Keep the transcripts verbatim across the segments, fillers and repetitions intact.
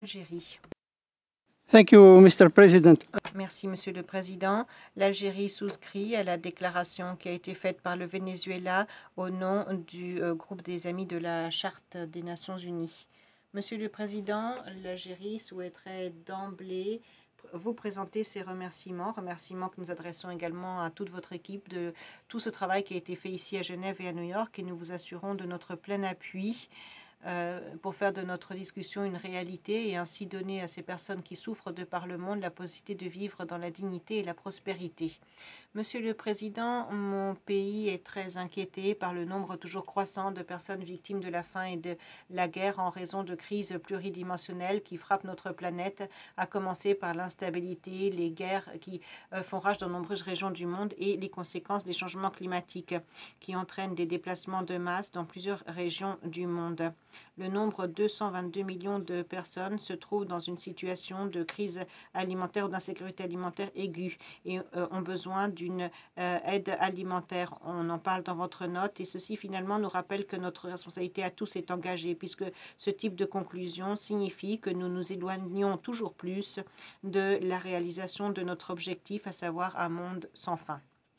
Algérie. Thank you, Mister President. Merci, Monsieur le Président. L'Algérie souscrit à la déclaration qui a été faite par le Venezuela au nom du euh, groupe des Amis de la Charte des Nations Unies. Monsieur le Président, l'Algérie souhaiterait d'emblée vous présenter ses remerciements, remerciements que nous adressons également à toute votre équipe de tout ce travail qui a été fait ici à Genève et à New York, et nous vous assurons de notre plein appui Euh, pour faire de notre discussion une réalité et ainsi donner à ces personnes qui souffrent de par le monde la possibilité de vivre dans la dignité et la prospérité. Monsieur le Président, mon pays est très inquiété par le nombre toujours croissant de personnes victimes de la faim et de la guerre en raison de crises pluridimensionnelles qui frappent notre planète, à commencer par l'instabilité, les guerres qui euh, font rage dans de nombreuses régions du monde et les conséquences des changements climatiques qui entraînent des déplacements de masse dans plusieurs régions du monde. Le nombre de deux cent vingt-deux millions de personnes se trouve dans une situation de crise alimentaire ou d'insécurité alimentaire aiguë et euh, ont besoin d'une euh, aide alimentaire. On en parle dans votre note et ceci finalement nous rappelle que notre responsabilité à tous est engagée puisque ce type de conclusion signifie que nous nous éloignons toujours plus de la réalisation de notre objectif, à savoir un monde sans faim.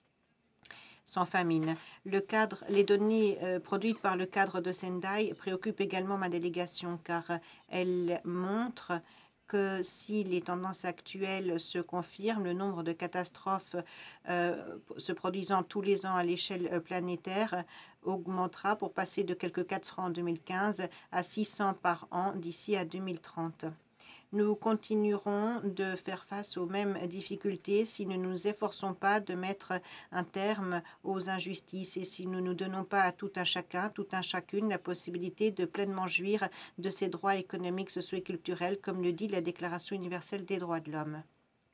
Sans famine. Le cadre, les données euh, produites par le cadre de Sendai préoccupent également ma délégation car elles montrent que si les tendances actuelles se confirment, le nombre de catastrophes euh, se produisant tous les ans à l'échelle planétaire augmentera pour passer de quelques quatre cents en deux mille quinze à six cents par an d'ici à deux mille trente. Nous continuerons de faire face aux mêmes difficultés si nous ne nous efforçons pas de mettre un terme aux injustices et si nous ne donnons pas à tout un chacun, tout un chacune, la possibilité de pleinement jouir de ses droits économiques, sociaux et culturels, comme le dit la Déclaration universelle des droits de l'homme.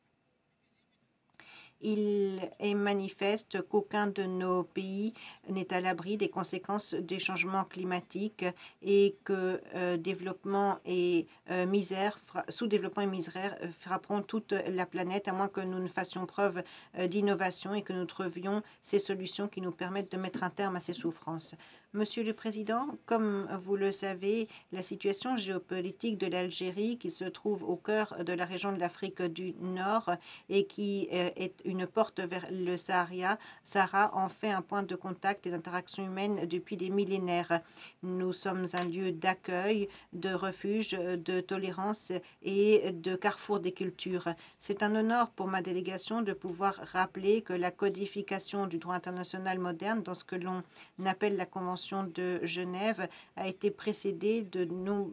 Il est manifeste qu'aucun de nos pays n'est à l'abri des conséquences des changements climatiques et que euh, développement et euh, misère, sous-développement et misère euh, frapperont toute la planète à moins que nous ne fassions preuve euh, d'innovation et que nous trouvions ces solutions qui nous permettent de mettre un terme à ces souffrances. Monsieur le Président, comme vous le savez, la situation géopolitique de l'Algérie, qui se trouve au cœur de la région de l'Afrique du Nord et qui euh, est une porte vers le Sahara, Sahara en fait un point de contact et d'interaction humaine depuis des millénaires. Nous sommes un lieu d'accueil, de refuge, de tolérance et de carrefour des cultures. C'est un honneur pour ma délégation de pouvoir rappeler que la codification du droit international moderne dans ce que l'on appelle la Convention de Genève a été précédée de nous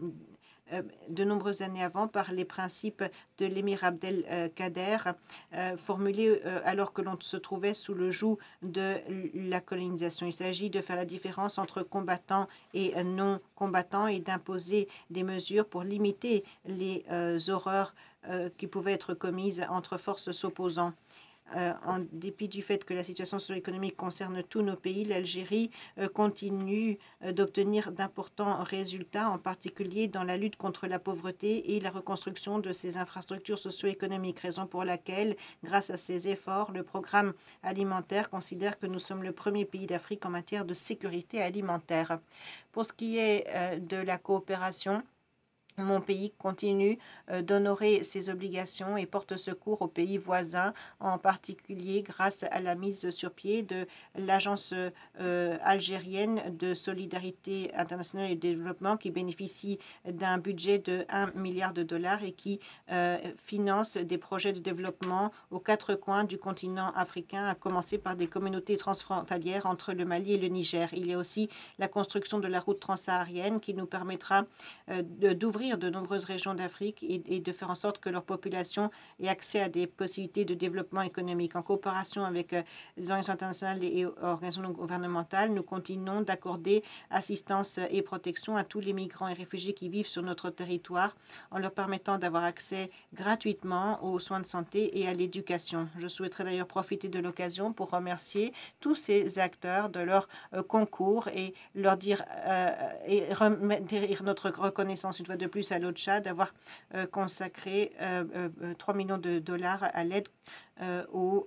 de nombreuses années avant par les principes de l'émir Abdelkader, euh, formulés euh, alors que l'on se trouvait sous le joug de la colonisation. Il s'agit de faire la différence entre combattants et non-combattants et d'imposer des mesures pour limiter les euh, horreurs euh, qui pouvaient être commises entre forces s'opposant. Euh, en dépit du fait que la situation socio-économique concerne tous nos pays, l'Algérie euh, continue euh, d'obtenir d'importants résultats, en particulier dans la lutte contre la pauvreté et la reconstruction de ses infrastructures socio-économiques, raison pour laquelle, grâce à ces efforts, le programme alimentaire considère que nous sommes le premier pays d'Afrique en matière de sécurité alimentaire. Pour ce qui est euh, de la coopération, mon pays continue euh, d'honorer ses obligations et porte secours aux pays voisins, en particulier grâce à la mise sur pied de l'Agence euh, algérienne de solidarité internationale et de développement qui bénéficie d'un budget de un milliard de dollars et qui euh, finance des projets de développement aux quatre coins du continent africain, à commencer par des communautés transfrontalières entre le Mali et le Niger. Il y a aussi la construction de la route transsaharienne qui nous permettra euh, d'ouvrir de nombreuses régions d'Afrique et, et de faire en sorte que leur population ait accès à des possibilités de développement économique. En coopération avec euh, les organisations internationales et organisations non gouvernementales, nous continuons d'accorder assistance et protection à tous les migrants et réfugiés qui vivent sur notre territoire en leur permettant d'avoir accès gratuitement aux soins de santé et à l'éducation. Je souhaiterais d'ailleurs profiter de l'occasion pour remercier tous ces acteurs de leur euh, concours et leur dire euh, et remettre notre reconnaissance une fois de plus à l'OCHA d'avoir euh, consacré euh, euh, trois millions de dollars à l'aide euh, aux